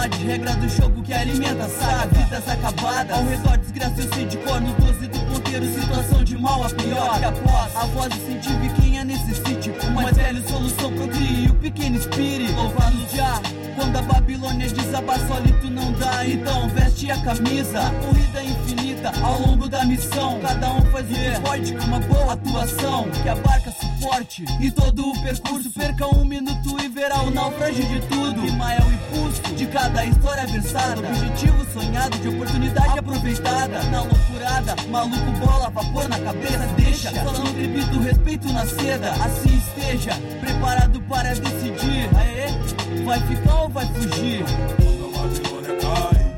combate, regra do jogo que alimenta a saga. Vidas acabadas, ao redor desgraça eu sei de cor. No 12 do ponteiro, situação de mal a pior. Que após a voz incentive quem a necessite. O mais velho solução procrie, o pequeno inspire. Louvado já, quando a Babilônia desaba, solito não dá. Então veste a camisa, a corrida infinita ao longo da missão. Cada um faz o que pode com uma boa atuação, que abarca suporte e todo o percurso. Perca um minuto e verá o naufrágio de tudo. Rima é o impulso de cada história versada, objetivo sonhado de oportunidade aproveitada. Na loucurada, maluco bola, vapor na cabeça. Deixa, só não repito respeito na seda. Assim esteja, preparado para decidir. Aê, vai ficar ou vai fugir? Quando a Babilônia cai,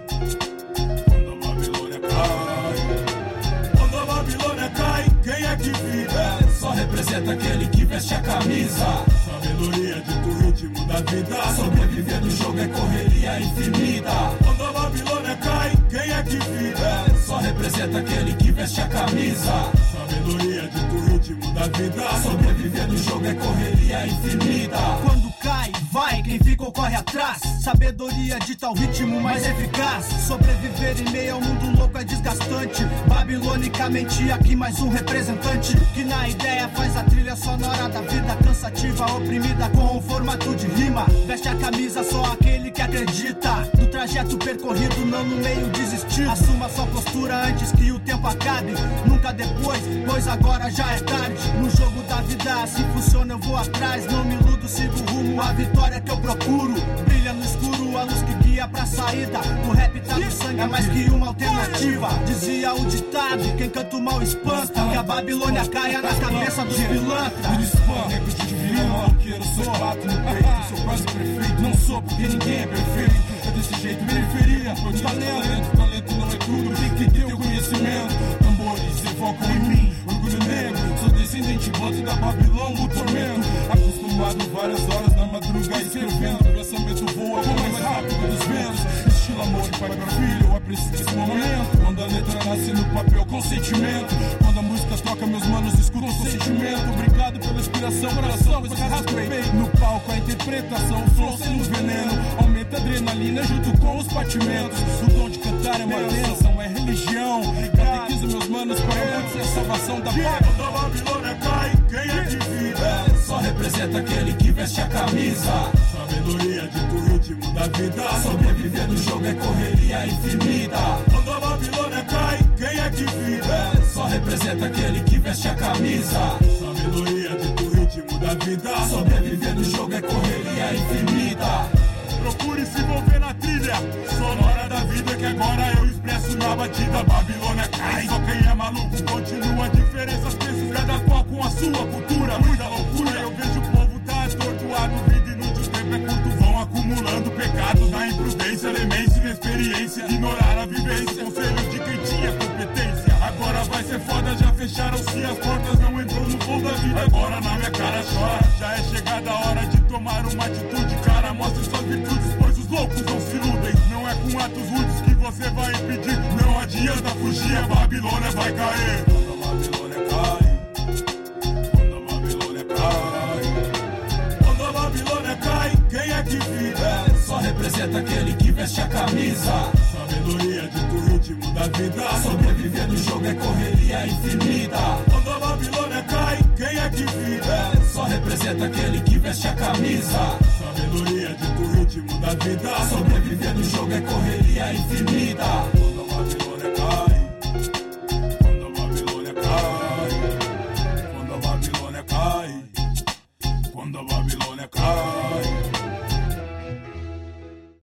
quando a Babilônia cai, quando a Babilônia cai, quem é que fica? Só representa aquele que veste a camisa. Sabedoria dita o ritmo da vida. Sobreviver no jogo é correria infinita. Quando a Babilônia cai, quem é que fica? Só representa aquele que veste a camisa. Sabedoria dita o ritmo da vida. Sobreviver no jogo é correria infinita. Quando cai, vai, quem ficou corre atrás. Sabedoria dita o ritmo mais eficaz. Sobreviver em meio ao mundo louco é desgastante. Babilonicamente aqui mais um representante que na ideia faz a trilha sonora da vida cansativa, oprimida com o formato de rima. Veste a camisa só aquele que acredita. Do trajeto percorrido não no meio desistir. Assuma sua postura antes que o tempo acabe. Nunca depois, pois agora já é tarde. No jogo da vida, se funciona eu vou atrás. Não me iludo, sigo rumo à vitória que eu procuro. Brilha no escuro a luz que guia pra saída. O rap tá no sangue, é mais que uma alternativa. Dizia o ditado, quem canta o mal espanta. Que a Babilônia caia na cabeça dos pilantras. Me dispõe, nego de divino, maloqueiro, sou bato no peito. Sou quase prefeito, não sou porque ninguém é perfeito. É desse jeito, periferia, pois talento não é tudo. Tem que ter o conhecimento. Tambores evocam em mim orgulho negro. Sou descendente, bote da Babilônia, o tormento. Acostumado várias horas na madruga escrevendo. O pensamento voa mais rápido dos ventos. Estilo amor de pai para filho, eu aprecio esse momento. Quando a letra nasce no papel com sentimento. Quando a música toca, meus manos escutam o sentimento. Obrigado pela inspiração, coração, pois rasguei. No palco a interpretação, o flow sendo veneno. Aumenta a adrenalina junto com os batimentos. O dom de cantar é uma bênção, é religião. Catequizo meus manos para muitos, é a salvação da paz. Quando a Babilônia cai, quem é que fica? Só representa aquele que veste a camisa. Sabedoria dita o ritmo da vida. Sobreviver no jogo é correria infinita. Quando a Babilônia cai, quem é que fica? Só representa aquele que veste a camisa. Sabedoria dita o ritmo da vida. Sobreviver no jogo é correria infinita. Procure se envolver na trilha sonora da vida, que agora eu expresso na batida. Babilônia cai, só quem é maluco continua. Diferenças preços, cada qual com a sua cultura. Muita loucura, eu vejo o povo tá atordoado. Vida inútil, o tempo é curto, vão acumulando pecados na imprudência, demência, inexperiência. Ignorar a vivência, conselho de quem tinha competência. Agora vai ser foda, já fecharam-se as portas, não entrou no voo da vida. Agora na minha cara chora, já é chegada a hora de tomar uma atitude. Cara, mostre suas virtudes, pois os loucos não se iludem. Não é com atos rudes que você vai impedir. Não adianta fugir, a Babilônia vai cair. Quando a Babilônia cai, quando a Babilônia cai, quando a Babilônia cai, quem é que fica? Só representa aquele que veste a camisa. Sabedoria dita o ritmo da vida. Sobreviver no jogo é correria infinita. Quando a Babilônia cai, quem é que fica? Só representa aquele que veste a camisa. Sabedoria dita o ritmo da vida. Sobreviver no jogo é correria infinita.